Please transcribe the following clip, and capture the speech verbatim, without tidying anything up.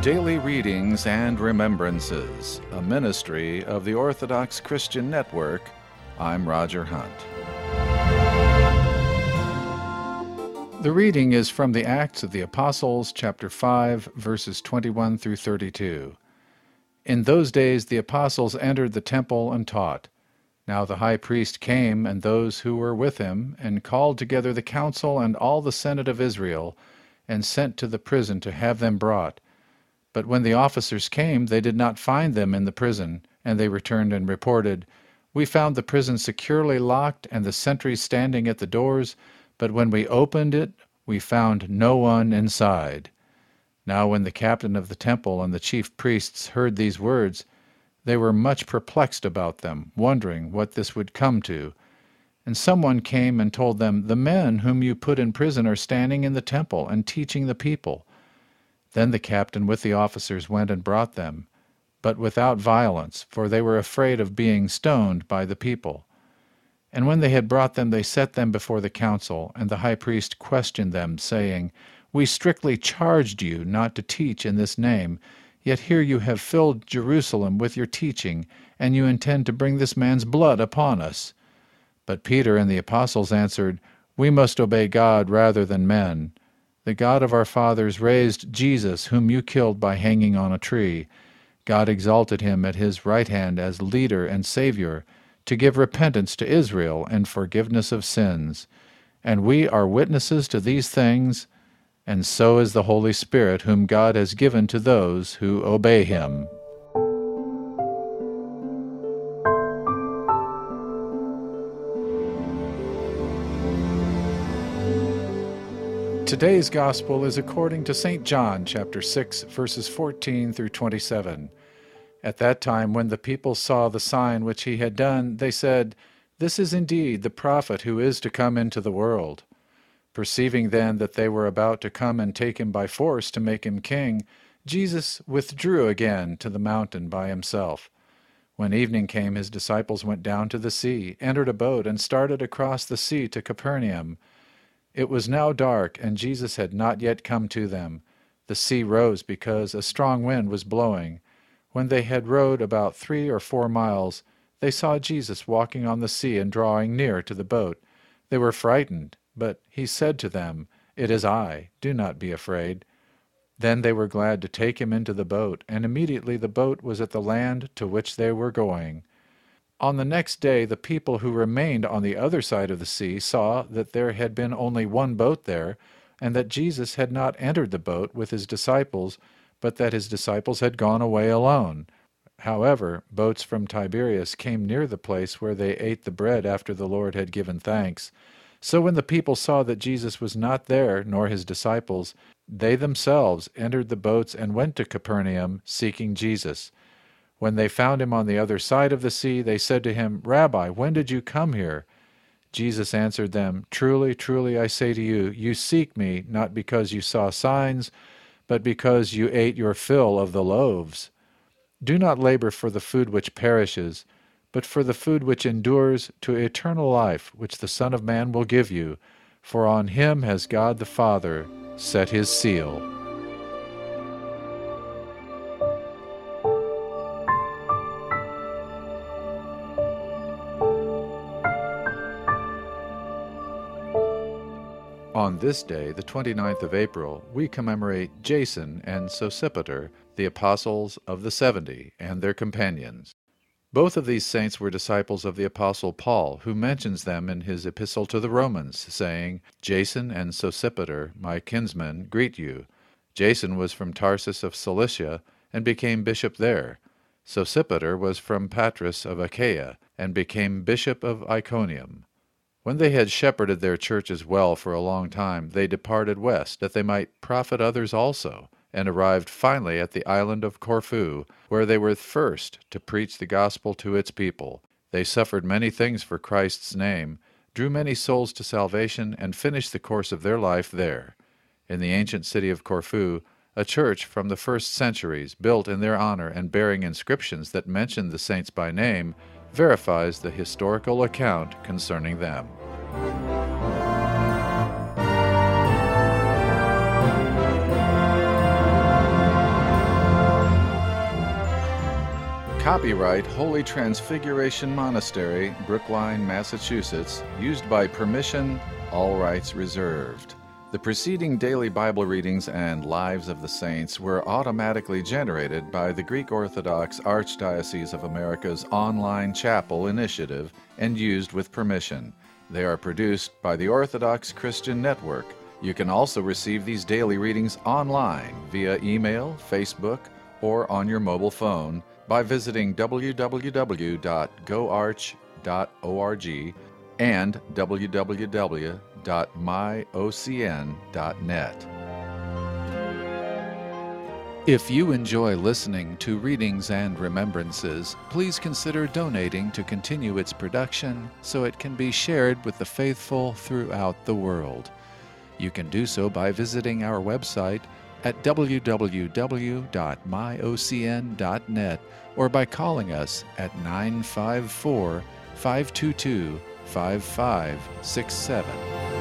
Daily Readings and Remembrances, a ministry of the Orthodox Christian Network. I'm Roger Hunt. The reading is from the Acts of the Apostles, chapter five, verses twenty-one through thirty-two. In those days the apostles entered the temple and taught. Now the high priest came, and those who were with him, and called together the council and all the senate of Israel, and sent to the prison to have them brought. But when the officers came, they did not find them in the prison, and they returned and reported, "We found the prison securely locked and the sentries standing at the doors, but when we opened it, we found no one inside." Now when the captain of the temple and the chief priests heard these words, they were much perplexed about them, wondering what this would come to. And someone came and told them, "The men whom you put in prison are standing in the temple and teaching the people." Then the captain with the officers went and brought them, but without violence, for they were afraid of being stoned by the people. And when they had brought them, they set them before the council, and the high priest questioned them, saying, "We strictly charged you not to teach in this name, yet here you have filled Jerusalem with your teaching, and you intend to bring this man's blood upon us." But Peter and the apostles answered, "We must obey God rather than men. The God of our fathers raised Jesus, whom you killed by hanging on a tree. God exalted him at his right hand as leader and Savior, to give repentance to Israel and forgiveness of sins. And we are witnesses to these things, and so is the Holy Spirit, whom God has given to those who obey him." Today's Gospel is according to Saint John, chapter six, verses fourteen through twenty-seven. At that time, when the people saw the sign which he had done, they said, "This is indeed the prophet who is to come into the world." Perceiving then that they were about to come and take him by force to make him king, Jesus withdrew again to the mountain by himself. When evening came, his disciples went down to the sea, entered a boat, and started across the sea to Capernaum. It was now dark, and Jesus had not yet come to them. The sea rose because a strong wind was blowing. When they had rowed about three or four miles, they saw Jesus walking on the sea and drawing near to the boat. They were frightened, but he said to them, "It is I, do not be afraid." Then they were glad to take him into the boat, and immediately the boat was at the land to which they were going. On the next day the people who remained on the other side of the sea saw that there had been only one boat there, and that Jesus had not entered the boat with his disciples, but that his disciples had gone away alone. However, boats from Tiberias came near the place where they ate the bread after the Lord had given thanks. So when the people saw that Jesus was not there, nor his disciples, they themselves entered the boats and went to Capernaum, seeking Jesus. When they found him on the other side of the sea, they said to him, "Rabbi, when did you come here?" Jesus answered them, "Truly, truly, I say to you, you seek me not because you saw signs, but because you ate your fill of the loaves. Do not labor for the food which perishes, but for the food which endures to eternal life, which the Son of Man will give you, for on him has God the Father set his seal." On this day, the twenty-ninth of April, we commemorate Jason and Sosipater, the apostles of the seventy, and their companions. Both of these saints were disciples of the apostle Paul, who mentions them in his epistle to the Romans, saying, "Jason and Sosipater, my kinsmen, greet you." Jason was from Tarsus of Cilicia, and became bishop there. Sosipater was from Patras of Achaia, and became bishop of Iconium. When they had shepherded their churches well for a long time, they departed west, that they might profit others also, and arrived finally at the island of Corfu, where they were first to preach the gospel to its people. They suffered many things for Christ's name, drew many souls to salvation, and finished the course of their life there. In the ancient city of Corfu, a church from the first centuries, built in their honor and bearing inscriptions that mention the saints by name, verifies the historical account concerning them. Copyright Holy Transfiguration Monastery, Brookline, Massachusetts, used by permission, all rights reserved. The preceding daily Bible readings and Lives of the Saints were automatically generated by the Greek Orthodox Archdiocese of America's online chapel initiative and used with permission. They are produced by the Orthodox Christian Network. You can also receive these daily readings online via email, Facebook, or on your mobile phone by visiting w w w dot go arch dot org and w w w dot my o c n dot net. If you enjoy listening to Readings and Remembrances, please consider donating to continue its production so it can be shared with the faithful throughout the world. You can do so by visiting our website at w w w dot my o c n dot net or by calling us at nine five four, five two two, five five six seven.